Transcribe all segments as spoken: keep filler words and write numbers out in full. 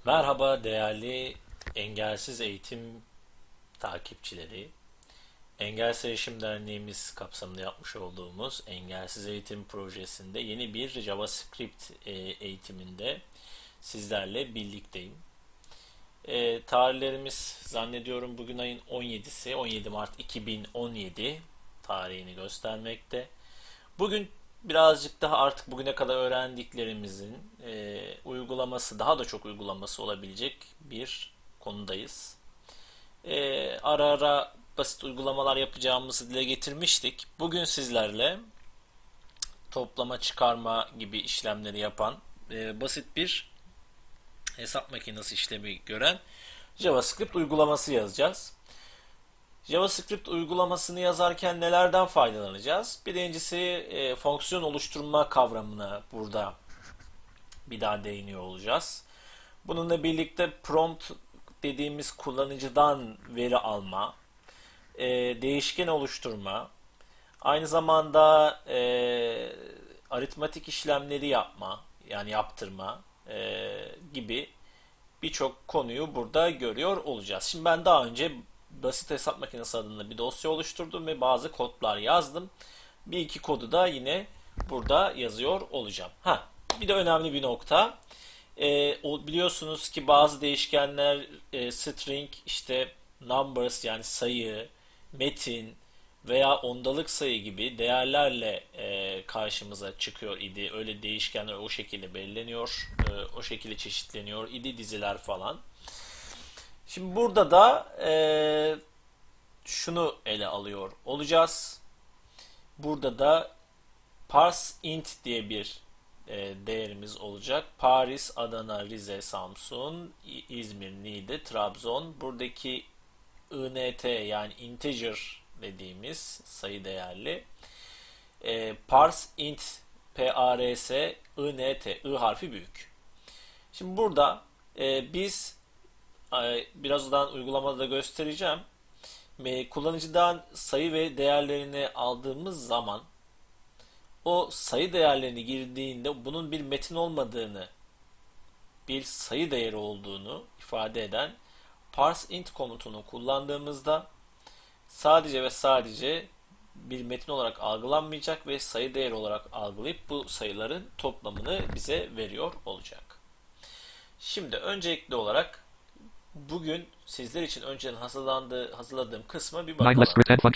Merhaba değerli engelsiz eğitim takipçileri. Engelsiz Erişim Derneğimiz kapsamında yapmış olduğumuz engelsiz eğitim projesinde yeni bir JavaScript e, eğitiminde sizlerle birlikteyim. E, tarihlerimiz zannediyorum bugün ayın on yedisi, on yedi Mart iki bin on yedi tarihini göstermekte. Bugün birazcık daha artık bugüne kadar öğrendiklerimizin e, uygulaması, daha da çok uygulaması olabilecek bir konudayız. E, ara ara basit uygulamalar yapacağımızı dile getirmiştik. Bugün sizlerle toplama, çıkarma gibi işlemleri yapan e, basit bir hesap makinesi işlemi gören JavaScript uygulaması yazacağız. JavaScript uygulamasını yazarken nelerden faydalanacağız? Birincisi e, fonksiyon oluşturma kavramına burada bir daha değiniyor olacağız. Bununla birlikte prompt dediğimiz kullanıcıdan veri alma, e, değişken oluşturma, aynı zamanda e, aritmatik işlemleri yapma, yani yaptırma e, gibi birçok konuyu burada görüyor olacağız. Şimdi ben daha önce basit hesap makinesi adında bir dosya oluşturdum ve bazı kodlar yazdım. Bir iki kodu da yine burada yazıyor olacağım. Ha, bir de önemli bir nokta. E, o, biliyorsunuz ki bazı değişkenler e, string, işte numbers yani sayı, metin veya ondalık sayı gibi değerlerle e, karşımıza çıkıyor idi. Öyle değişkenler o şekilde belirleniyor, e, o şekilde çeşitleniyor idi, diziler falan. Şimdi burada da e, şunu ele alıyor olacağız. Burada da parseInt diye bir e, değerimiz olacak. Paris, Adana, Rize, Samsun, İzmir, Niğde, Trabzon. Buradaki int yani integer dediğimiz sayı değerli. E, parseInt, P-A-R-S, int, I harfi büyük. Şimdi burada e, biz birazdan uygulamada da göstereceğim. Kullanıcıdan sayı ve değerlerini aldığımız zaman o sayı değerlerini girdiğinde bunun bir metin olmadığını, bir sayı değeri olduğunu ifade eden parseInt komutunu kullandığımızda sadece ve sadece bir metin olarak algılanmayacak ve sayı değeri olarak algılayıp bu sayıların toplamını bize veriyor olacak. Şimdi öncelikli olarak bugün sizler için önceden hazırlandığı, hazırladığım kısma bir bakalım.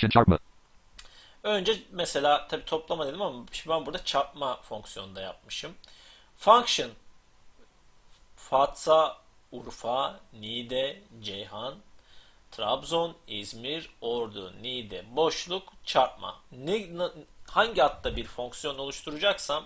Önce mesela tabi toplama dedim ama şimdi ben burada çarpma fonksiyonunda yapmışım. Function Fatsa, Urfa, Niğde, Ceyhan, Trabzon, İzmir, Ordu, Niğde, boşluk, çarpma. Ne, hangi hatta bir fonksiyon oluşturacaksam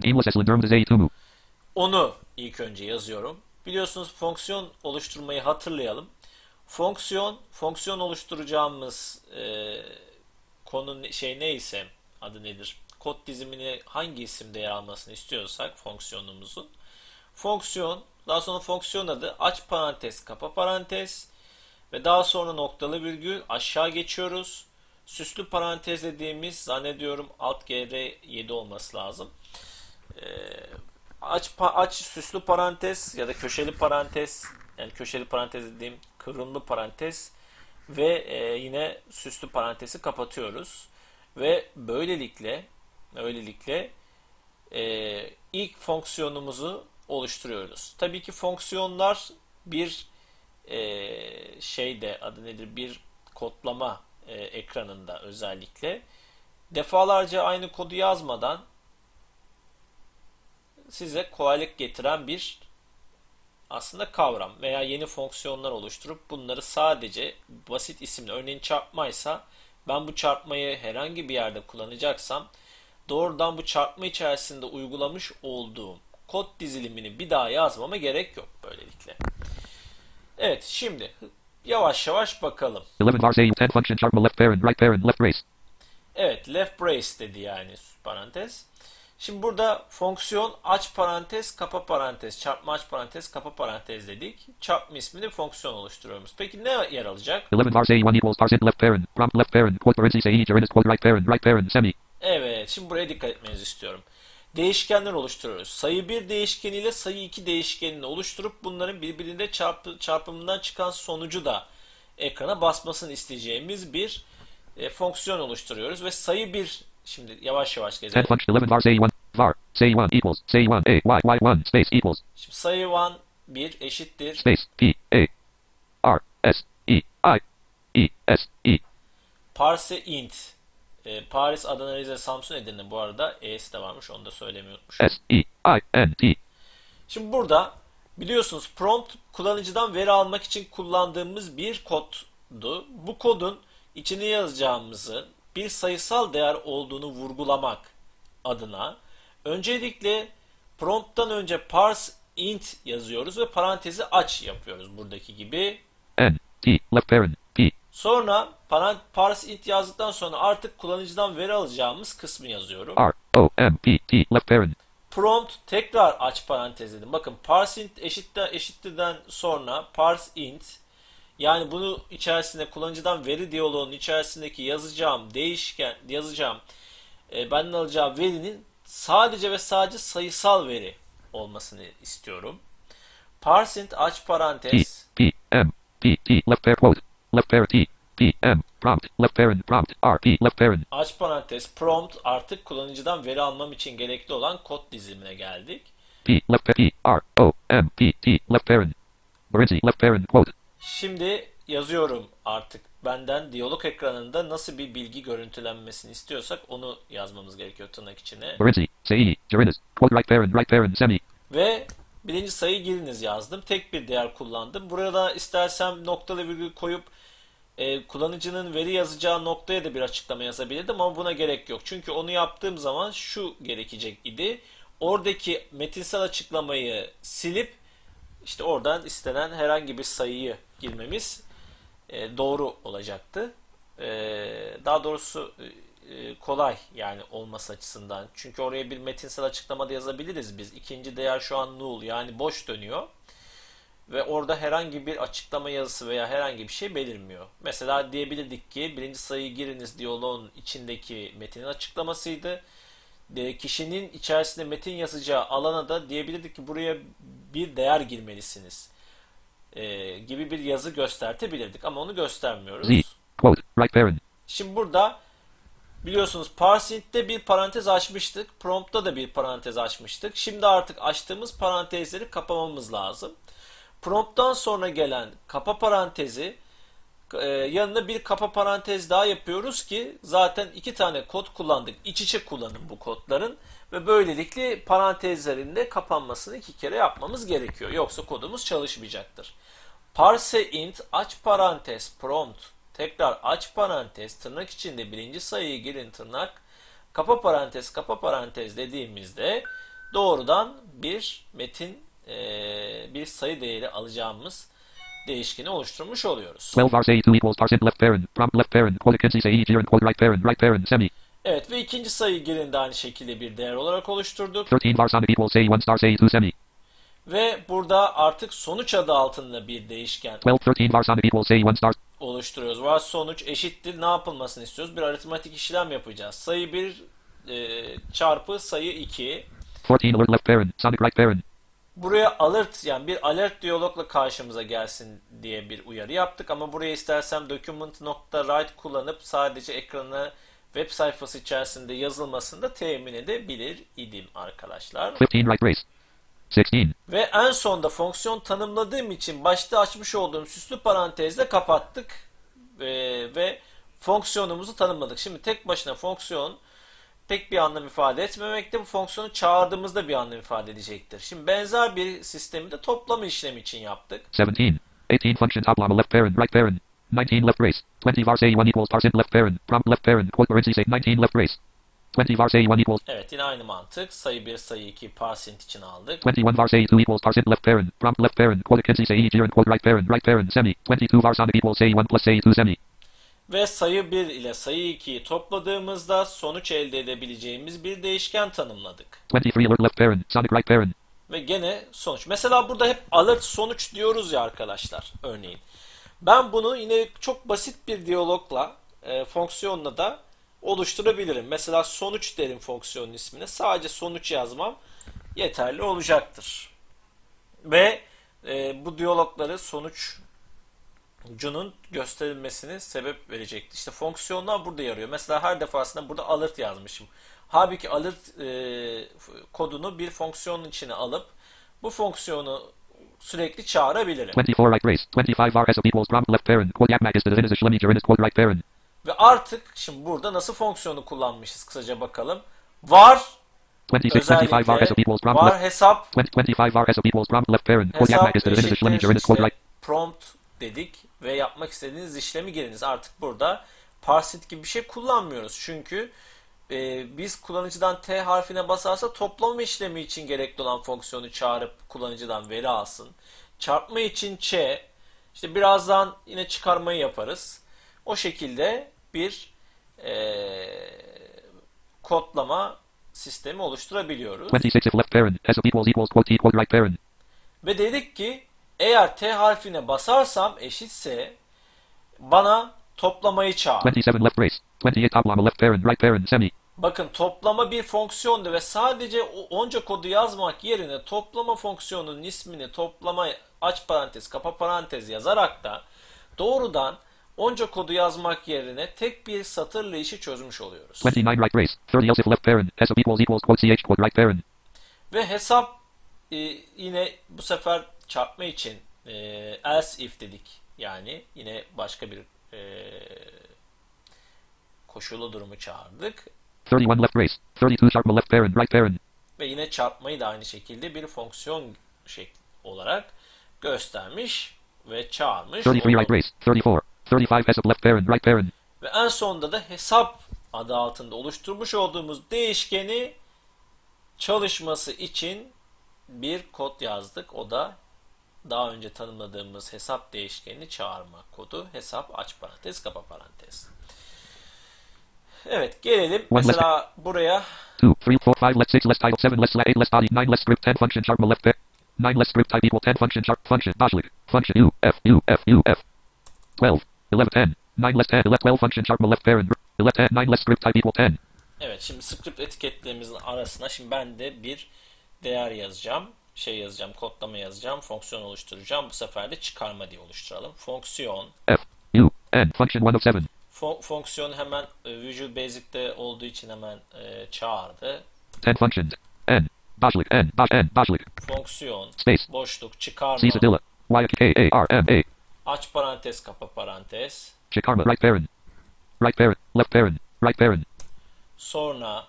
onu ilk önce yazıyorum. Biliyorsunuz fonksiyon oluşturmayı hatırlayalım. Fonksiyon, fonksiyon oluşturacağımız e, konu şey neyse, adı nedir? Kod dizimini hangi isimde yer almasını istiyorsak fonksiyonumuzun. Fonksiyon, daha sonra fonksiyon adı aç parantez, kapa parantez ve daha sonra noktalı virgül aşağı geçiyoruz. Süslü parantez dediğimiz zannediyorum alt G R yedi olması lazım. Eee Aç, aç süslü parantez ya da köşeli parantez, yani köşeli parantez dediğim kıvrımlı parantez ve e, yine süslü parantezi kapatıyoruz ve böylelikle böylelikle e, ilk fonksiyonumuzu oluşturuyoruz. Tabii ki fonksiyonlar bir e, şeyde adı nedir, bir kodlama e, ekranında özellikle defalarca aynı kodu yazmadan size kolaylık getiren bir aslında kavram veya yeni fonksiyonlar oluşturup bunları sadece basit isimle, örneğin çarpmaysa ben bu çarpmayı herhangi bir yerde kullanacaksam doğrudan bu çarpma içerisinde uygulamış olduğum kod dizilimini bir daha yazmama gerek yok böylelikle. Evet, şimdi yavaş yavaş bakalım. Evet, left brace dedi yani parantez. Şimdi burada fonksiyon aç parantez, kapa parantez, çarpma aç parantez, kapa parantez dedik. Çarpma ismini fonksiyon oluşturuyoruz. Peki ne yer alacak? Evet, şimdi buraya dikkat etmenizi istiyorum. değişkenler oluşturuyoruz. Sayı bir değişkeni ile sayı iki değişkenini oluşturup bunların birbirinde çarpı, çarpımından çıkan sonucu da ekrana basmasını isteyeceğimiz bir e, fonksiyon oluşturuyoruz ve sayı bir, şimdi yavaş yavaş gezelim. eleven var say one var say one equals say one a y y one space equals. Şimdi sayı bir eşittir Space p a r s e i e s e. parse int. E, Paris, Adana, Rize, Samsun, Edirne, bu arada e'si de varmış, onu da söylemeyi unutmuşum. S e i n t. Şimdi burada biliyorsunuz prompt kullanıcıdan veri almak için kullandığımız bir koddu. Bu kodun içine yazacağımızı bir sayısal değer olduğunu vurgulamak adına öncelikle prompttan önce parse int yazıyoruz ve parantezi aç yapıyoruz buradaki gibi. N t left parent p. Sonra parse int yazdıktan sonra artık kullanıcıdan veri alacağımız kısmı yazıyorum. R o m p t left parent. Prompt tekrar aç parantez dedim. Bakın parse int eşitte, eşittirden sonra parse int, yani bunu içerisinde kullanıcıdan veri diyaloğunun içerisindeki yazacağım değişken yazacağım e, benden alacağım verinin sadece ve sadece sayısal veri olmasını istiyorum. Parse int aç parantez p m p t left parent quote left parent t p m prompt left parent prompt r p left parent aç parantez prompt, artık kullanıcıdan veri almam için gerekli olan kod dizilimine geldik. p left p r o m p t left parent parenthesis left parent quote. Şimdi yazıyorum artık benden diyalog ekranında nasıl bir bilgi görüntülenmesini istiyorsak onu yazmamız gerekiyor tırnak içine. Parenthesis say gerindis quote right parent right parent semi. Ve birinci sayı giriniz yazdım. Tek bir değer kullandım. Burada istersem noktalı virgül koyup e, kullanıcının veri yazacağı noktaya da bir açıklama yazabilirdim ama buna gerek yok. Çünkü onu yaptığım zaman şu gerekecek idi. Oradaki metinsel açıklamayı silip işte oradan istenen herhangi bir sayıyı girmemiz e, doğru olacaktı. E, daha doğrusu e, kolay yani olması açısından. Çünkü oraya bir metinsel açıklama da yazabiliriz biz. İkinci değer şu an null, yani boş dönüyor. Ve orada herhangi bir açıklama yazısı veya herhangi bir şey belirmiyor. Mesela diyebilirdik ki birinci sayıyı giriniz diyaloğun içindeki metinin açıklamasıydı. De, kişinin içerisinde metin yazacağı alana da diyebilirdik ki buraya bir değer girmelisiniz e, gibi bir yazı göstertebilirdik ama onu göstermiyoruz. Z, quote, right parent. Şimdi burada biliyorsunuz parse int'te bir parantez açmıştık. Prompt'ta da bir parantez açmıştık. Şimdi artık açtığımız parantezleri kapamamız lazım. Prompt'tan sonra gelen kapa parantezi e, yanına bir kapa parantez daha yapıyoruz ki zaten iki tane kod kullandık. İç içe kullanın bu kodların ve böylelikle parantezlerin de kapanmasını iki kere yapmamız gerekiyor. Yoksa kodumuz çalışmayacaktır. Parse int aç parantez prompt tekrar aç parantez tırnak içinde birinci sayıyı girin tırnak kapa parantez kapa parantez dediğimizde doğrudan bir metin e, bir sayı değeri alacağımız değişkeni oluşturmuş oluyoruz. twelve var say two equals parse int left parent prompt left parent quote can say gerund quote right parent right parent semi. Evet ve ikinci sayı girin de aynı şekilde bir değer olarak oluşturduk. thirteen var sonic equals say one star say two semi. Ve burada artık sonuç adı altında bir değişken twelve thirteen var sonic equals say one star oluşturuyoruz. Var sonuç eşittir ne yapılmasını istiyoruz? Bir aritmatik işlem yapacağız. Sayı bir e, çarpı sayı iki. fourteen alert left parent sonic right parent. Buraya alert, yani bir alert diyalogla karşımıza gelsin diye bir uyarı yaptık ama buraya istersem document.write kullanıp sadece ekrana web sayfası içerisinde yazılmasını da temin edebilir idim arkadaşlar. fifteen right brace. sixteen. Ve en sonda fonksiyon tanımladığım için başta açmış olduğum süslü parantezle kapattık ve, ve fonksiyonumuzu tanımladık. Şimdi tek başına fonksiyon pek bir anlam ifade etmemekte. Bu fonksiyonu çağırdığımızda bir anlam ifade edecektir. Şimdi benzer bir sistemi de toplama işlemi için yaptık. seventeen. eighteen function top llama left parent right parent. nineteen left brace. twenty var say one equals parse int left parent prompt left parent quote parenthesis nineteen left brace. twenty var say one equals. Evet, yine aynı mantık. Sayı bir sayı iki parse int için aldık. twenty-one var say two equals parse int left parent prompt left parent quote can say gerund quote right parent right parent semi. twenty-two var sonic equals say one plus say two semi. Ve sayı bir ile sayı ikiyi topladığımızda sonuç elde edebileceğimiz bir değişken tanımladık. twenty-three alert left parent sonic right parent. Ve gene sonuç. Mesela burada hep alert sonuç diyoruz ya arkadaşlar örneğin. Ben bunu yine çok basit bir diyalogla, e, fonksiyonla da oluşturabilirim. Mesela sonuç derim fonksiyonun ismine. Sadece sonuç yazmam yeterli olacaktır. Ve e, bu diyalogları sonucunun gösterilmesine sebep verecektir. İşte fonksiyonlar burada yarıyor. Mesela her defasında burada alert yazmışım. Halbuki alert e, kodunu bir fonksiyonun içine alıp bu fonksiyonu sürekli çağırabilirim. twenty-four right brace, twenty-five R S equals prompt left parent, quote yak is the is the is quote right parent. Ve artık şimdi burada nasıl fonksiyonu kullanmışız kısaca bakalım. Var özellikle var hesap hesap eşittir işte prompt dedik ve yapmak istediğiniz işlemi giriniz. Artık burada parseInt gibi bir şey kullanmıyoruz. Çünkü e, biz kullanıcıdan T harfine basarsa toplama işlemi için gerekli olan fonksiyonu çağırıp kullanıcıdan veri alsın. Çarpma için Ç, işte birazdan yine çıkarmayı yaparız. O şekilde bir e, kodlama sistemi oluşturabiliyoruz. twenty-six if left parent s equals equals quote quote right parent. Ve dedik ki eğer T harfine basarsam eşitse bana toplamayı çağır. twenty-seven left brace, twenty-eight toplama left parent right parent semi. Bakın toplama bir fonksiyondu ve sadece onca kodu yazmak yerine toplama fonksiyonunun ismini toplama aç parantez kapa parantez yazarak da doğrudan onca kodu yazmak yerine tek bir satırla işi çözmüş oluyoruz. twenty-nine right brace, thirty else if left parent s equals equals quote ch quote right parent. Ve hesap e, yine bu sefer çarpma için e, else if dedik. Yani yine başka bir e, koşulu durumu çağırdık. thirty-one left brace, thirty-two sharp left parent right parent. Ve yine çarpmayı da aynı şekilde bir fonksiyon şekli olarak göstermiş ve çağırmış. thirty-three right brace, thirty-four, thirty-five hesap left parent right parent. Ve en sonunda da hesap adı altında oluşturmuş olduğumuz değişkeni çalışması için bir kod yazdık. O da daha önce tanımladığımız hesap değişkenini çağırma kodu. Hesap aç parantez kapa parantez. Evet gelelim One mesela less, buraya. two, three, four, five, less six, less title, seven, less eight, less body, nine, less script, ten, function, sharp, left, nine, less script, type, equal, ten, function, sharp, function, başlık, function, u, f, u, f, u, f, twelve, eleven, ten, nine, less ten, eleven, twelve, function, sharp, left, parent, eleven, ten, nine, less script, type, equal, ten. Evet şimdi script etiketlerimizin arasına şimdi ben de bir değer yazacağım. Şey yazacağım, kodlama yazacağım, fonksiyon oluşturacağım. Bu sefer de çıkarma diye oluşturalım. Fonksiyon. F, U, N, function one of seven. Fon fonksiyon hemen e, Visual Basic'te olduğu için hemen e, çağırdı. ten functions. N, başlık, N, baş, N, başlık. Fonksiyon, space, boşluk, çıkarma. Cicadilla, Y, K, A, R, M, A. Aç parantez, kapa parantez. Çıkarma, right parent. Right parent, left parent, right parent. Sonra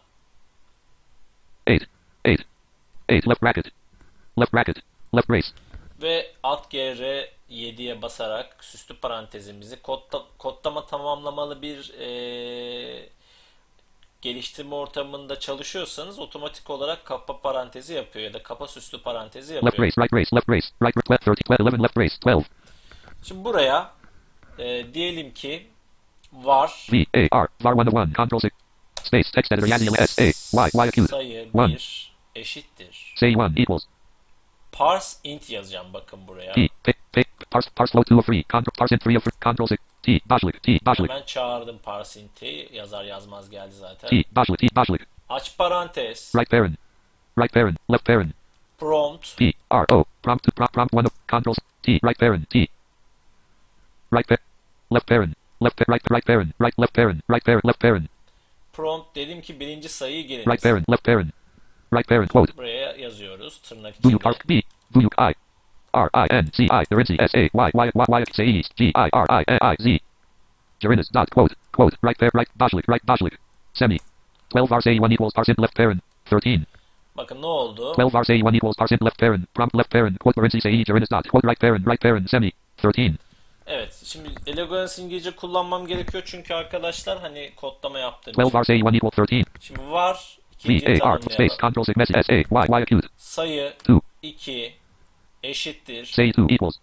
eight, eight, eight, left bracket. Left bracket, left brace. Ve alt G R yediye basarak süslü parantezimizi kodla, kodlama tamamlamalı bir e, geliştirme ortamında çalışıyorsanız otomatik olarak kapa parantezi yapıyor ya da kapa süslü parantezi yapıyor. Left brace, right brace, left brace, right brace, thirty, eleven, left brace, twelve. Şimdi buraya e, diyelim ki var V, A, R, var one, one, control six, space, text editor, yazılı S, A, Y, Y, acute, sayı one. bir eşittir. Say one equals. Parse int yazacağım bakın buraya. T, P, P, parse, parse flow two of three, control, parse int three of three, control six, T, başlık, T, başlık. Hemen çağırdım parse int'i. Yazar yazmaz geldi zaten. T, başlık, T, başlık. Aç parantez. Right parent, right parent, left parent. Prompt. P, R, O, prompt, prompt, prompt one of, control, T, right parent, T. Right parent, left parent, left, right, right parent, right, left parent, right parent, left parent. Prompt dedim ki birinci sayıyı giriniz. Right parent, left parent. Right parent, quote. Buraya yazıyoruz tırnak Do you içinde. park B, do you I, R, I, N, C, I, parentheses, S, A, Y, Y, Y, Y, C, E, G, I, R, I, N, I, Z. Gerinus, dot, quote, quote, right parent, right, başlık, right, başlık, semi. twelve R, say one equals parse int left parent, thirteen. Bakın ne oldu? twelve R, say one equals parse int left parent, prompt left parent, quote, parentheses, A, gerinus, dot, quote, right parent, right parent, semi, thirteen. Evet, şimdi elegans İngilizce kullanmam gerekiyor çünkü arkadaşlar hani kodlama yaptığım twelve için. R, say one equals thirteen. Şimdi var V, ikinciyi A, R, space, tanımlayalım. control, sig, message, S, A, Y, Y, acute. Sayı two. iki eşittir. Say two equals.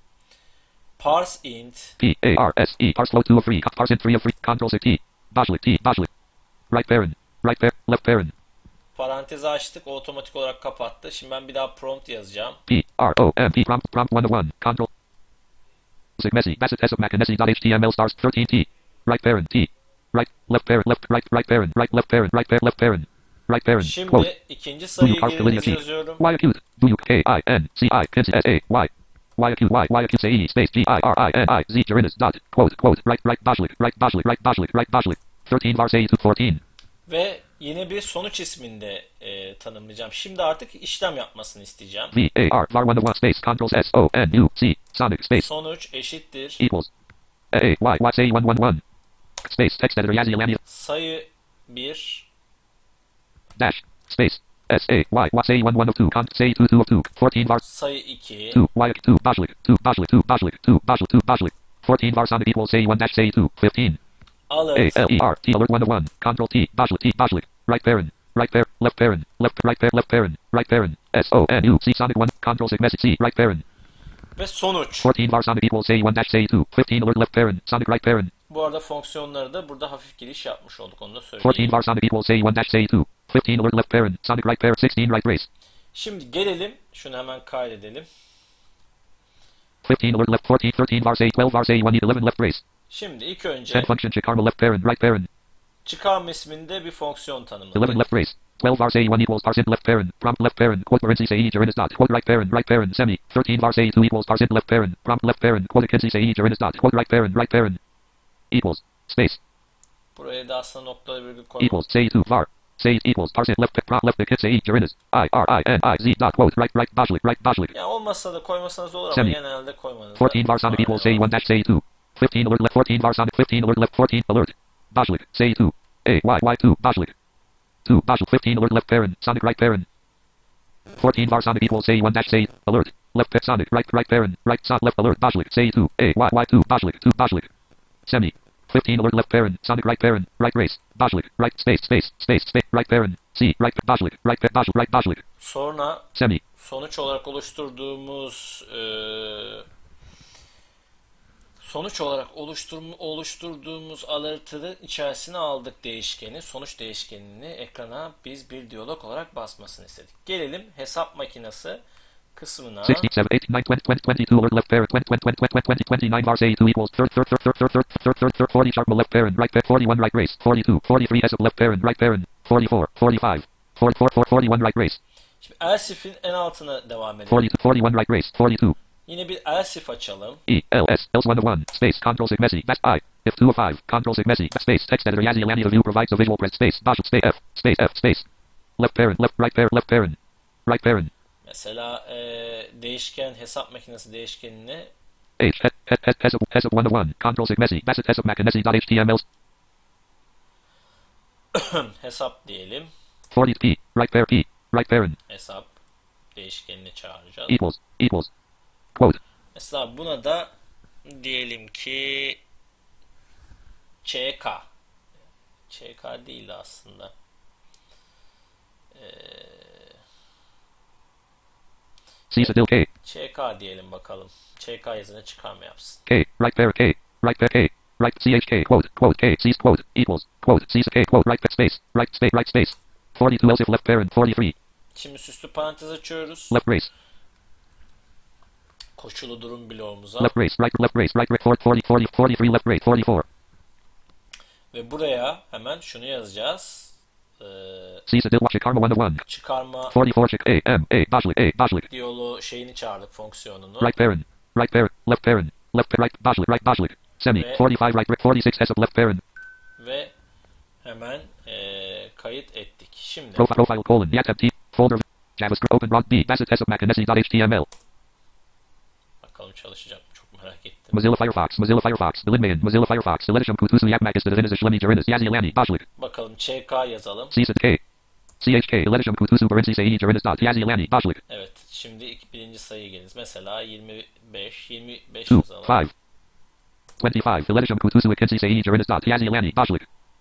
Parse int. P, A, R, S, E, parse flow two of three, parse int three of three, control sig, T. Başlık, T, başlık. Right parent, right parent, left parent. Parantezi açtık, o otomatik olarak kapattı. Şimdi ben bir daha prompt yazacağım. P, R, O, M, P, prompt, prompt one of one, control. Sig, messy, message, S of Mac, and dot H T M L stars, thirteen T. Right parent, T. Right, left parent, left, right, right parent, right, left parent, right parent, left parent, right parent. Şimdi Quote. ikinci Do you sayıyı parse the linear giriniz key? yazıyorum. Y acute. Do you K I N C I N C S A Y. Y acute Y Y acute C E space G I R I N I Z Gerinus dot. Quote, quote, right, right, Bajlik, right, Bajlik, right, Bajlik, right, Bajlik. thirteen var say to fourteen. Ve yine bir sonuç isminde e, tanımlayacağım. Şimdi artık işlem yapmasını isteyeceğim. V A R var one one space control S O N U C sonic space Sonuç eşittir. equals A A Y Y say one one one space text editor Yazzie Lania Sayı bir dash space S A Y Y say one one of two cont say two two of two fourteen var sayı iki two Y two Bajlik two Bajlik two Bajlik two Bajlik two Bajlik fourteen var sonic equals say one dash say two fifteen A alert L E R T alert one oh one control T Bajlik T Bajlik right parent right parent left parent left right parent left parent right parent S O N U C sonic one control sig message C right parent ve sonuç. fourteen var sonic equals say one dash say two fifteen alert left parent sonic right parent Bu arada fonksiyonları da burada hafif giriş yapmış olduk, onu da fourteen söyleyeyim. var sonic equals say one dash say two fifteen alert left parent sonic right parent sixteen right race Şimdi gelelim, şunu hemen kaydedelim. fifteen alert left fourteen thirteen var say twelve var say one eleven left race Şimdi ilk önce ten function chikarma left parent right parent çıkarma isminde bir fonksiyon eleven tanımladık. left race twelve var say one equals parse left parent prompt left parent quote parentheses say gerinus dot quote right parent right parent semi thirteen var say two equals parse left parent prompt left parent quote parentheses say gerinus dot quote right parent right parent equals space Buraya da aslında noktalı virgül koymak. equals say two var say equals parse left prompt left the say gerinus I R I N I Z dot quote right right Bajlik right Bajlik Ya olmasa da koymasanız olur ama Semi. genelde koymanız. fourteen var sonic equals say one dash say two fifteen alert left fourteen var sonic fifteen alert left fourteen alert Bajlik say two A Y Y two Bajlik two Bajlik fifteen alert left parent sonic right parent fourteen var sonic equals say one dash say alert left pa- sonic right right parent right son left alert Bajlik say two A Y Y two Bajlik two Bajlik semi fifteen alert left parent sonic right parent right race Bajlik right space space space space right parent C right Bajlik right pa- Bajlik right Bajlik Sonra semi sonuç olarak oluşturduğumuz eee sonuç olarak oluşturm oluşturduğumuz alert'ı içerisine aldık değişkeni. Sonuç değişkenini ekrana biz bir diyalog olarak basmasını istedik. Gelelim hesap makinesi kısmına. sixteen, seven, eight, nine, twenty, twenty, twenty-two alert left parent twenty, twenty, twenty, twenty, twenty-nine var say two equals third, third, third, third, third, third, third, third, third, forty sharp left parent right parent forty-one right race forty-two, forty-three S of left parent right parent forty-four, forty-five, forty-four, forty-one right race Şimdi elsif'in en altına devam edelim. forty-two, forty-one right race forty-two Yine bir elsif açalım. E L S else one oh one space control sig messy that's I if two of five control sig messy space text editor Yazzie Lania view provides a visual press space Bajlik space F space F space left parent left right parent left parent right parent Mesela eee, değişken hesap makinesi değişkenini H he- he- he- has of has of one oh one control sig messy bassett has of mechanism dot html hesap diyelim. forty P right parent P right parent Hesap değişkenini çağıracağız. equals equals quote Mesela buna da diyelim ki C K. C K değil aslında. Ee, C Cedil K C K diyelim bakalım. C K yazını çıkarma yapsın. K right parent K right parent K right C H K quote quote K C quote equals quote C K quote right space right space right space forty-two else if left parent forty-three Şimdi süslü parantez açıyoruz. left race Koşulu durum bloğumuza. left race right left race right right forty, forty, forty, forty-three left race forty-four Ve buraya hemen şunu yazacağız. Ee, C Cedil watch karma one oh one çıkarma forty-four chick A M A Bajlik A Bajlik diyaloğu şeyini çağırdık, fonksiyonunu. right parent right parent left parent left pa- right Bajlik right Bajlik semi Ve- forty-five right forty-six S of left parent Ve hemen ee, kayıt ettik. Şimdi profile profile colon yat T folder JavaScript open rod B bassett S of mechanism dot html bakalım çalışacak mı? Çok merak ettim. Mozilla Firefox Mozilla Firefox Delinmayan Mozilla Firefox Delitisham Kutusu Yakmakis Dediniz Shlemi Jerinis Yazzie Lani Bajlik Bakalım C K yazalım. C K C H K Delitisham Kutusu Barensi Sayi Jerinis dot Yazzie Lani Bajlik Evet. Şimdi ilk birinci sayıyı geliniz. Mesela yirmi beş. yirmi beş two yazalım. five twenty-five Delitisham Kutusu Akinsi Sayi Jerinis dot Yazzie Lani Bajlik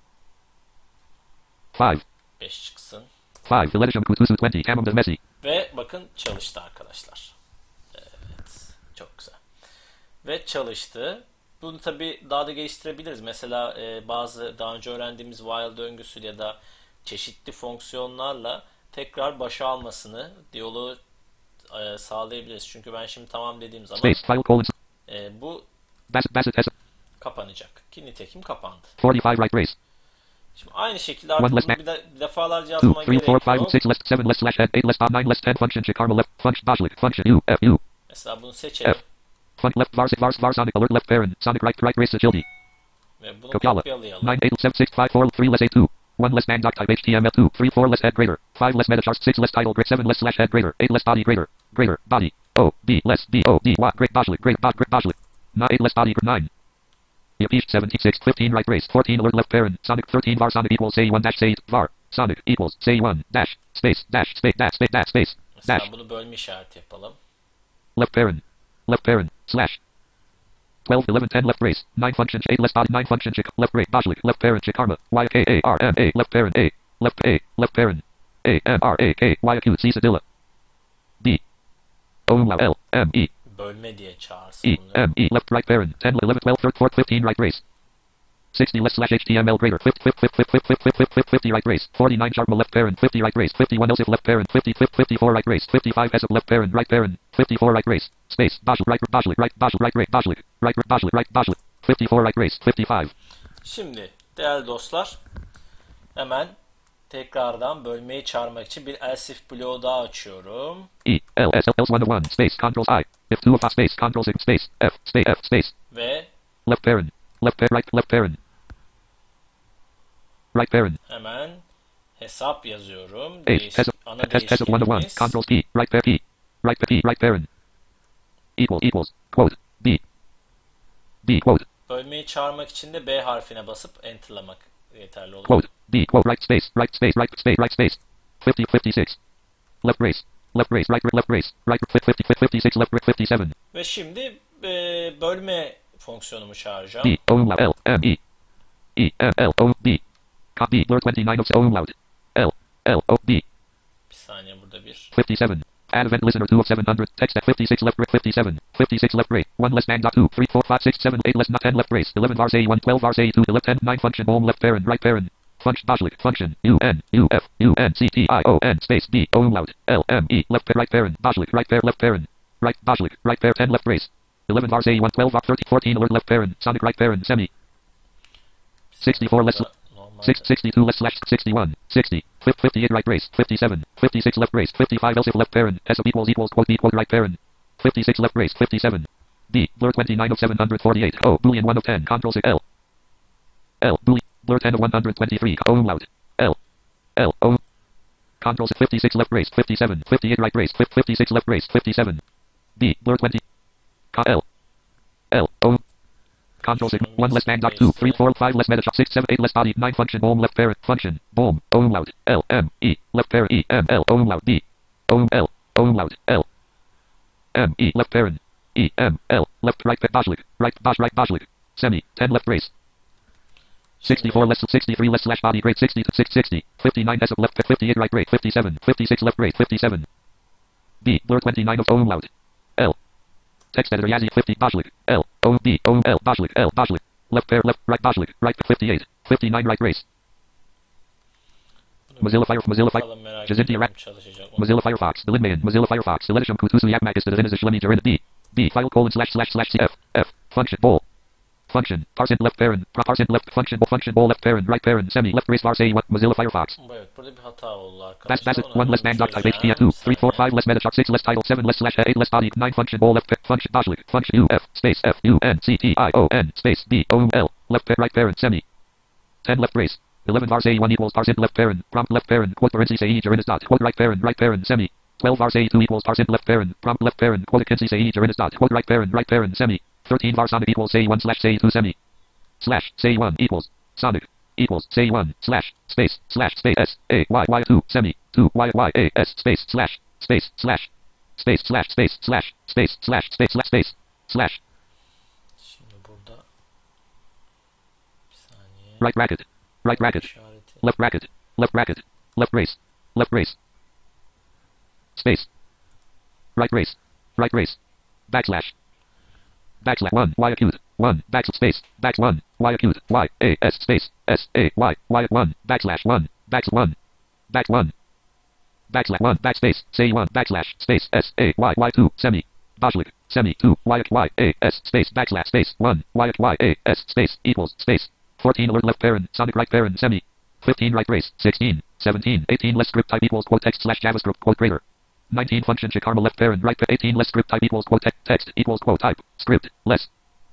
five beş çıksın. five Delitisham Kutusu twenty Kamam de Messi Ve bakın çalıştı arkadaşlar. Evet. Çok güzel. Ve çalıştı. Bunu tabi daha da geliştirebiliriz. Mesela e, bazı daha önce öğrendiğimiz while döngüsü ya da çeşitli fonksiyonlarla tekrar başa almasını, diyaloğu e, sağlayabiliriz. Çünkü ben şimdi tamam dediğim zaman space file colon e, bu Bassett Bassett S kapanacak. Ki nitekim kapandı. forty-five right brace. Şimdi aynı şekilde artık One less bunu bir de, defalarca two, yazmama three, gerek four, five, yok. six, less seven, less slash head, eight, less nine, less ten, function, check, karma, left, function, dashlik, function, U, F, U, Mesela bunu seçelim. fun, left, vars, vars, var, sonic, alert, left, parent, sonic, right, right, brace, agility, Ve bunu Kopyala. kopyalayalım. nine, eight, seven, six, five, four, three, less, eight, two, one, less, bang, doc, type, H T M L, two, three, four, less, head, greater, five, less, meta, six, less, title, great, seven, less, slash, head, greater, eight, less, body, greater, greater, body, O, D, less, D, O, D, Y, great, dashlik, great, dot, great, dashlik, nine, eight, less, body, nine, Yapish, seventy-six, fifteen, right, brace, fourteen, alert, left, parent, sonic, thirteen, var, sonic, equals, say, one, dash, say, var, sonic, equals, say, one, dash, space, dash, space, dash, space, dash, space, Mesela dash, bunu bölme işareti yapalım. left parent, left parent, slash, twelve, eleven, ten, left brace, nine, function, eight, less, body, nine, function, check, left brace, dashlik, left parent, check, karma, Y, K, A, R, M, A, left parent, A, left, A, left parent, A, M, R, A, K, Y, Q, C, Sedilla, D, O, L, M, E, Bölme diye çağırsın E, bunu. M, E, left, right parent, ten, eleven, twelve, thirteen, fourteen, fifteen, right brace, sixty, less, slash, H T M L, greater, fifty, fifty, fifty, fifty, fifty, fifty, right brace, forty-nine, sharp, left parent, fifty, right brace, fifty-one, else, if left parent, fifty, fifty-four, right brace, fifty-five, S, left parent, right parent, fifty-four, right brace, space, dashlik, right, dashlik, right, dashlik, right, right, dashlik, right, dashlik, right, dashlik, fifty-four, right brace, fifty-five, Şimdi değerli dostlar, hemen tekrardan bölmeyi çağırmak için bir else if bloğu daha açıyorum. E, L, S, L, else, one, one, space, controls I, if two of a space, controls X, space, F, space, F, space, Ve left parent, left parent, right, left parent, right parent, hemen hesap yazıyorum. eight, Değiş, test, ana test, test, one, to one, değişkenimiz. controls P, right parent, P, right, P, right parent, equal, equals, quote, B, B, quote, Bölmeyi çağırmak için de B harfine basıp enterlamak yeterli olur. quote, B, quote, right space, right space, right space, right space, fifty, fifty-six, left brace, left brace, right, left brace, right, fifty, fifty-six, left brace, fifty-seven, Ve şimdi e, bölme fonksiyonumu çağıracağım. D, O, L, M, E, E, M, L, O, B, copy, blur, twenty-nine, of, O, loud, L, L, O, B, Bir saniye, burada bir. fifty-seven, add event listener two of seven hundred, text at fifty-six, left brace, fifty-seven, fifty-six, left brace, one, less, bang, dot, two, three, four, five, six, seven, eight, less, not, ten, left brace, eleven, vars, A, one, twelve, vars, A, two, eleven, ten, nine, function, home, left parent, right parent, function, dashlik, function, U, N, U, F, U, N, C, T, I, O, N, space, D, O, loud, L, M, E, left, pa- right parent, dashlik, right parent, left parent, right, dashlik, right parent, ten, left brace, eleven, vars, A, one, twelve, var, thirteen, fourteen, alert, left parent, sonic, right parent, semi, sixty-four, less, Normalde. six, sixty-two, less, slash, sixty-one, sixty, fif- fifty-eight, right brace, fifty-seven, fifty-six, left brace, fifty-five, else, if left parent, S, equals, equals, quote, B, quote, right parent, fifty-six, left brace, fifty-seven, D, blur, twenty-nine, of, seven hundred forty-eight, O, boolean, one, of, ten, control, six, L, L, boolean, blur, ten, of, one hundred twenty-three, O, loud, L, L, O, control, six, fifty-six, left brace, fifty-seven, fifty-eight, right brace, fif- fifty-six, left brace, fifty-seven, D, blur, twenty, co- L, L, O, control, six, one, less, bang, dot, two, three, four, five, less, meta, six, seven, eight, less, body, nine, function, home, left parent, function, boom, O, loud, L, M, E, left parent, E, M, L, O, loud, D, O, L, O, loud, L, M, E, left parent, E, M, L, left, right, dashlik, right, dash, right, dashlik, semi, ten, left brace, sixty-four, less, sixty-three, less, slash, body, grade, sixty, six, sixty, fifty-nine, S, left, fifty-eight, right, grade, fifty-seven, fifty-six, left, grade, fifty-seven, B, blur, twenty-nine, of, O, loud, L, text editor, Yazzie, fifty, dashlik, L, O, D, O, L, dashlik, L, dashlik, left pair, left, right, dashlik, right, fifty-eight, fifty-nine, right, race, Mozilla Fire, Mozilla Fire, Bakalım, merak Jazinti ediyorum, Rak, çalışacak mı? Mozilla Firefox, the Lidman, Mozilla Firefox, Selenisham Kutusu Yakmakis, the Denizishlemi Durin, D, D, file colon slash slash slash C, F, F, function, bowl, function, parcent, left parent, parcent, left, function, bowl, function, bowl, left parent, right parent, semi, left race, var, say, what, Mozilla Firefox. Evet, burada bir hata oldu That's, arkadaşlar. that's it, Onu one less hemen bang, dot, type, H T M çözeceğim. two, Bir three, four, saniye. five, less meta, sharp, six, less title, seven, less slash, eight, less body, nine, function, bowl, left, function, dashlik, function, U, F, space, F, U, N, C, T, I, O, N, space, D, O, L, left, pa- right parent, semi, ten, left race, eleven, vars, A, one, equals, parcent, left parent, prompt, left parent, quote, parentheses, A, gerundus, dot, quote, right parent, right parent, semi, twelve, vars, A, two, equals, parcent, left parent, prompt, left parent, quote, parentheses, A, gerundus, dot, quote, right parent, right parent, semi, thirteen, var, sonic, equals, say, one, slash, say, two, semi, slash, say, one, equals, sonic, equals, say, one, slash, space, slash, space, S, A, Y, Y, two, semi, two, Y, Y, A, S, space, slash, space, slash, space, slash, space, slash, space, slash, space, slash, space, slash, Şimdi burada bir saniye. right bracket, right bracket, İşareti. left bracket, left bracket, left race, left race, space, right race, right race, backslash, backslash, one, Y acute, one, back space, back one, Y acute, Y, A, S, space, S, A, Y, Y, one, backslash, one, back one, back one, backslash, one, backspace, say one, backslash, space, S, A, Y, Y, two, semi, Bajlik, semi, two, y, y, a, s, space, backslash, space, one, y, y, a, s, space, equals, space, fourteen, alert left parent, sonic right parent, semi, fifteen, right brace, sixteen, seventeen, eighteen, less script type equals, quote, text slash JavaScript, quote, greater, nineteen, function, Chikarma left parent, right, eighteen, less script type equals, quote, text, text, equals, quote, type, script, less,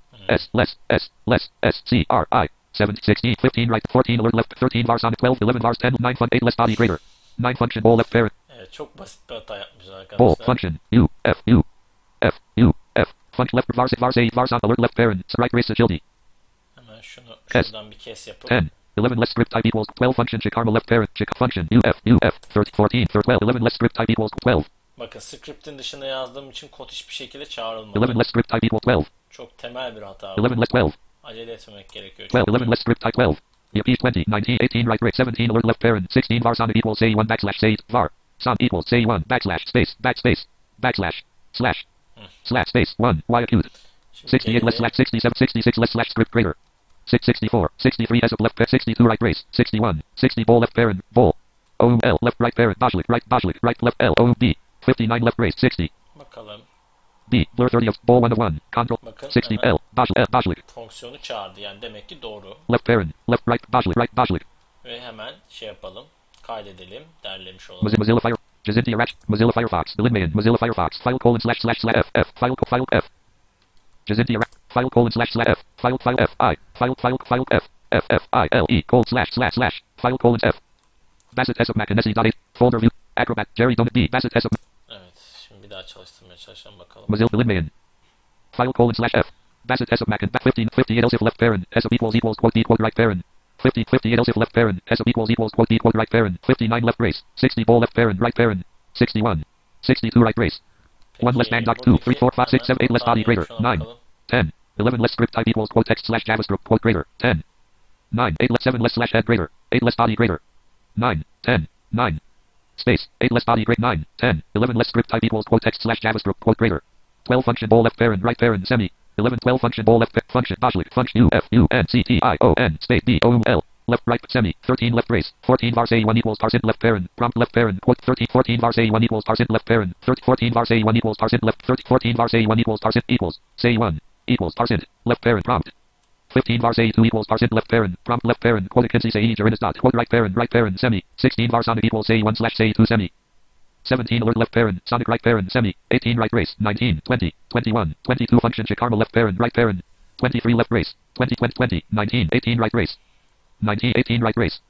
s, less, s, less, s, c, r, i, seven, sixteen, fifteen, right, fourteen, alert left, thirteen, var, sonic, twelve, eleven, vars, ten, nine, fun, eight, less body, greater, nine, function, ball left parent, Evet, çok basit bir hata yapmışız arkadaşlar. ball, function, u, f, u, f, u, f, function, left, vars, vars, eight, vars, on, alert left parent, right, brace, agility, Hemen şunu S. şuradan bir kes yapıp ten, eleven, less script type equals, twelve, function, Chikarma left parent, chick, function, u, f, u, f, thirteen, fourteen, twelve, eleven, less script type equals, twelve, bakın script'in dışında yazdığım için kod hiçbir şekilde eleven, çağrılmadı. less script type equals, twelve, Çok temel bir hata bu. eleven, less twelve, Acele etmemek gerekiyor. twelve, çünkü. eleven, less script type twelve, yep, twenty, nineteen, eighteen, right, brace, seventeen, alert left parent, sixteen, var, sonic equals, say one, backslash, say, var, son equals, say one, backslash, space, backspace, backslash, slash, slash, space, one, y, acute, Şimdi sixty-eight, less geriye- slash, sixty-seven, sixty-six, less slash, script, greater, six, sixty-four, sixty-three, as of left, sixty-two, right, brace, sixty-one, sixty, ball, left parent, ball, O, L, left, right parent, Bajlik, right, Bajlik, right, left, L, O, B, fifty-nine, left, brace, sixty, Bakalım. B, blur thirty of ball one oh one, control, Bakın, sixty, hemen. L, Bajlik, L, Bajlik, Fonksiyonu çağırdı. Yani demek ki doğru. left parent, left, right, Bajlik, right, Bajlik, Ve hemen şey yapalım. Kaydedelim. Derlemiş olalım. Mozilla, Mozilla Fire, Jacintia Ratch, Mozilla Firefox, Linmayan, Mozilla Firefox, file colon slash slash slash f, f, file, co- file f, Jacintia Ratch, file colon slash slash f, file, file f, I, file, file, file f, f, f, I, L, E, colon slash slash slash, file colon f, Bassett S of Macanesi dot eight, folder view, Acrobat, Jerry Donut B, Bassett S of, Evet. Şimdi bir daha çalıştırmaya çalışalım bakalım. Mozilla Linmayan, file colon slash f, Bassett S of Macan, fifteen, fifty-eight, else if left parent, S of equals equals quote, D, quote, right parent, fifty, fifty-eight, else if left parent, S of equals equals quote, D, quote, right parent, fifty-nine, left brace, sixty, ball, left parent, right parent, sixty-one, sixty-two, right brace, one, less nine, dot, two, three, four, five, six, seven, eight, less body, greater, nine, ten, eleven, less script type equals quote, text slash JavaScript, quote, greater, ten, nine, eight, less seven, less slash head, greater, eight, less body, greater, nine, ten, nine, space, eight, less body, greater, nine, ten, eleven, less script type equals quote, text slash JavaScript, quote, greater, twelve, function, ball, left parent, right parent, semi, eleven, twelve, function, ball, left pa- function, Bajlik, function, U, F, U, N, C, T, I, O, N, space, D, O, L, left, right, semi, thirteen, left brace, fourteen, vars, A, one equals parsit, left parent, prompt, left parent, quote, thirteen, fourteen, vars, A, one equals parsit, left parent, thirteen, fourteen, vars, A, one equals parsit, left, thirteen, fourteen, vars, A, one equals parsit, equals, say one, equals parsit, left parent, prompt, fifteen, vars, A, two equals parsit, left parent, prompt, left parent, quote, can see, say, Jerinus dot, quote, right parent, right parent, semi, sixteen, vars, sonic equals, say one slash, say two, semi, seventeen, alert left parent, sonic right parent, semi, eighteen, right brace, nineteen, twenty, twenty-one, twenty-two, function, Chikarma left parent, right parent, twenty-three, left brace, twenty, twenty, twenty, nineteen, eighteen, right brace, nineteen, eighteen, right brace,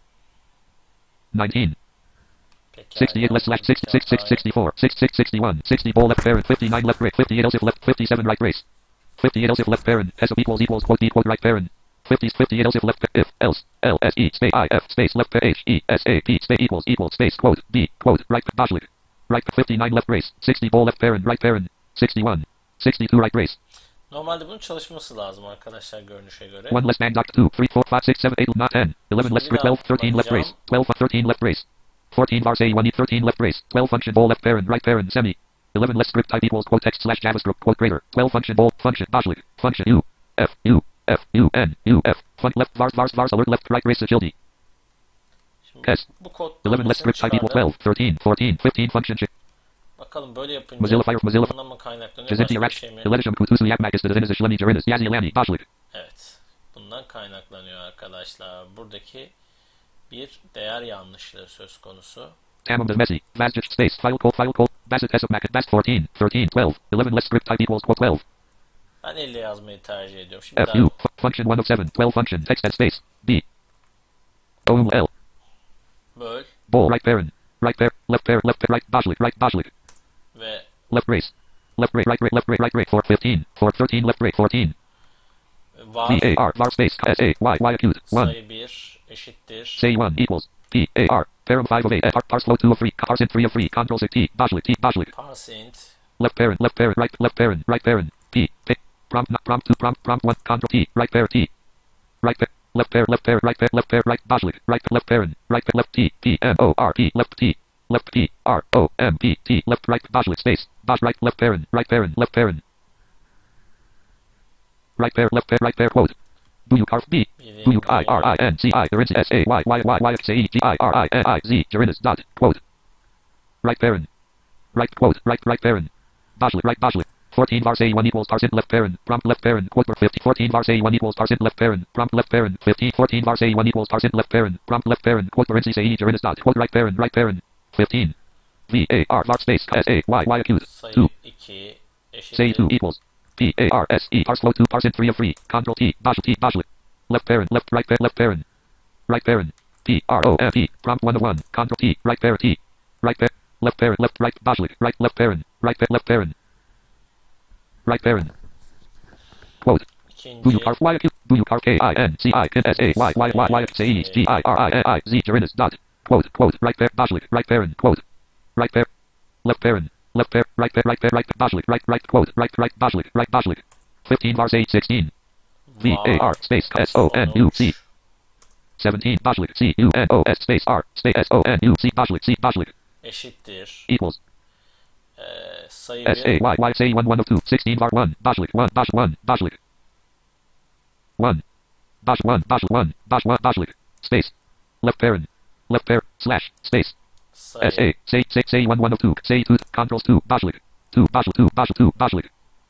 nineteen, Peki, sixty-eight, left slash, six, six, six, sixty-four, six, six, sixty-one, sixty, ball, left parent, fifty-nine, left brace, fifty-eight, else if left, fifty-seven, right brace, fifty-eight, else if left parent, S of equals equals, quote, D, quote, right parent, fifty, fifty-eight, else if left, if, else, L, S, E, space, I, F, space, left, H, E, S, A, P, space, equals, equals, space, quote, B, quote, right, Bajlik, right, fifty-nine, left brace, sixty, ball, left parent, right parent, sixty-one, sixty-two, right brace, Normalde bunun çalışması lazım arkadaşlar görünüşe göre. one, less nine, dot, two, three, four, five, six, seven, eight, nine, ten, eleven, less script, twelve, thirteen, left brace, twelve, thirteen, left brace, fourteen, vars, A, one, thirteen, left brace, twelve, function, ball, left parent, right parent, semi, eleven, less script type equals, quote, text slash JavaScript, quote, greater, twelve, function, ball, function, Bajlik, function, U, F, U, F, U, N, U, F, fun, left, vars, vars, vars, alert, left, right, brace, agility, Şimdi S, bu kod eleven, less script type equals, twelve, thirteen, fourteen, fifteen, function, chi- Bakalım böyle yapınca Mozilla Fire, Mozilla bundan mı kaynaklanıyor? Jacintia Başka bir Ratch, şey mi? Eledisham, Kutusu, Yakmakis, Deniz, Shlemi, Jerinus, Yazi, Lani, Bajlik, Evet. Bundan kaynaklanıyor arkadaşlar. Buradaki bir değer yanlışlığı söz konusu. Tamam does Messi, Vazjic, space, file call, file call, Bassett S of Mac, Bass fourteen, thirteen, twelve, eleven, less script type equals, quote, twelve, Ben elle yazmayı tercih ediyorum. Şimdi F, daha U, f- function one oh seven, twelve, function, text and space, B, O, L, böl ball, right parent, right parent, left parent, left parent, right, Bajlik, right, Bajlik, ve left brace, left brace, right brace, left brace, right brace, for fifteen, for thirteen, left brace, fourteen, var V, A, R, var, space, S, A, Y, Y, acute, one, sayı bir eşittir. say one, equals, P, A, R, param five of eight, F, parse flow two of three, parse three of three, control six, T, Bajlik, T, Bajlik, Parseint left parent, left parent, right, left parent, right parent, P, P, prompt, not prompt two, prompt, prompt one, control T, right parent, T, right parent, left parent, left parent, right parent, left parent, right, Bajlik, right, left parent, right, left T, P, M, O, R, P, left T, left P, R, O, M, P, T, left, right, Bajlik, space, Baj, right, left parent, right parent, left parent, right parent, left parent, right parent, quote, Buyuk, harf B, Buyuk, I, R, I, N, C, I, Jerinus, S, A, Y, Y, Y, Y, X, A, E, G, I, R, I, N, I, Z, Jerinus, dot, quote, right parent, right, quote, right, right parent, Bajlik, right, Bajlik, fourteen var say one equals parsit left parent. Prompt left parent. Quote fifty. fourteen var say one equals parsit left parent. Prompt left parent. fifteen. fourteen var say one equals parsit left parent. Prompt left parent. Quote parentheses say each dot. Quote right parent. Right parent. fifteen. V A R var space S A Y Y accused. Sayı two. iki Say two eşittir. equals. P A R S E parse flow two parsit three of three. Control T. Bash T. Bash left parent. Left right left parent. Right parent. P R O F E. Prompt one of one. Control T. Right parent T. Right parent. Left parent. Left right. Bashlik. Right left parent. Right pa- left parent. Right parent. Quote. Do you İkinci carve Y? Do you carve K I N C I N S A Y Y Y Y C E G I R I N I Z Gerinus dot. Quote. Quote. Right parent. Bashlik. Right parent. Quote. Right parent. Left parent. Left parent. Right parent. Right parent. Right Bashlik. Right. Right. Quote. Right. Right. Bashlik. Right Bashlik. fifteen var eight sixteen. V A R space S O N U C. seventeen Bashlik. C U N O S space R space S O N U C Bashlik. C Bashlik. eşittir. Equals. Ee, sayı S A Y Y say one one of two. sixteen var one. Bashlik. one. Bash one. Bashlik. one. Bash one. Bash one. Bash one. Bashlik. Space. Left parent. Left parent. Slash. Space. S A. sayı Say say say one one of two. Say two. Controls two. Bashlik. two. Bashlik. two. Bashlik. two. Bashlik.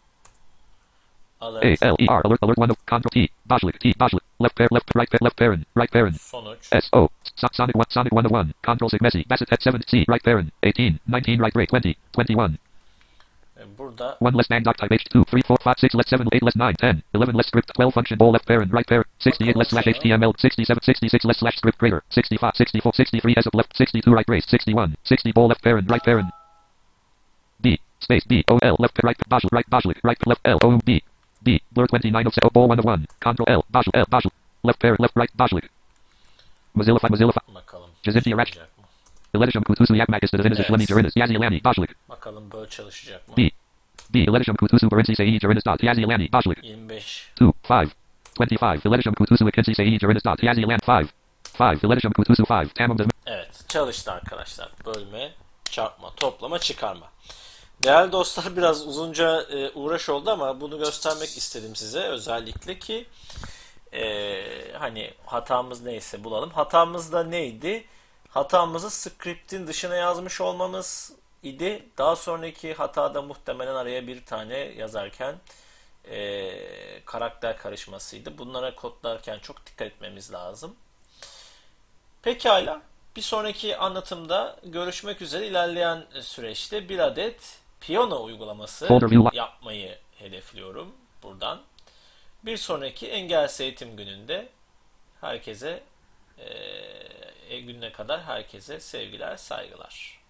A alert L E R alert alert one of control T. Bashlik. T. Bashlik. Left parent. Left right parent. Left parent. Right parent. sonuç S O. So- Sonic one. Sonic one of one. Control sig Messi. Bassett at seven. C. Right parent. eighteen. nineteen. Right rate. twenty. twenty-one. Ee, burada one less nine dot type H two. three. four. five. six. Less seven. eight. Less nine. ten. eleven. Less script. twelve. Function ball left parent. Right parent. sixty-eight. Less slash H T M L. sixty-seven. sixty-six. Less slash script greater. sixty-five. sixty-four. sixty-three. S of left. sixty-two. Right race. sixty-one. sixty. Ball left parent. Right parent. B. Space. B. O. L. Left. Right. Bashlik. Right. Bashlik. Right. Left. L. O. B. B. Blur twenty-nine of ball one of one. Control L. Bashlik. L. Bashlik. Left parent. Left. Right. Bashlik. Mozilla. fi- Mozilla. fi- bakalım Jazinti çalışacak mı? Iletişim kutusu yakmak istediğiniz Evet. işlemin Gerinus. Yazilani. Bashlik. Bakalım böyle çalışacak mı? B. B. Iletişim kutusu parentheses say Gerinus dot. Yazilani. Bashlik. yirmi beş two. five. twenty-five. Iletişim kutusu ikinci say Gerinus dot. Yazilan. five. five. Iletişim kutusu five. Tamam. Evet, çalıştı arkadaşlar. Bölme, çarpma, toplama, çıkarma. Değerli dostlar, biraz uzunca e, uğraş oldu ama bunu göstermek istedim size. Özellikle ki e, hani hatamız neyse bulalım. Hatamız da neydi? Hatamızı script'in dışına yazmış olmamız idi. Daha sonraki hatada muhtemelen araya bir tane yazarken e, karakter karışmasıydı. Bunlara kodlarken çok dikkat etmemiz lazım. Pekala. Bir sonraki anlatımda görüşmek üzere. İlerleyen süreçte bir adet piyano uygulaması Folder view. yapmayı hedefliyorum buradan. Bir sonraki engelsiz eğitim gününde herkese e, gününe kadar herkese sevgiler, saygılar.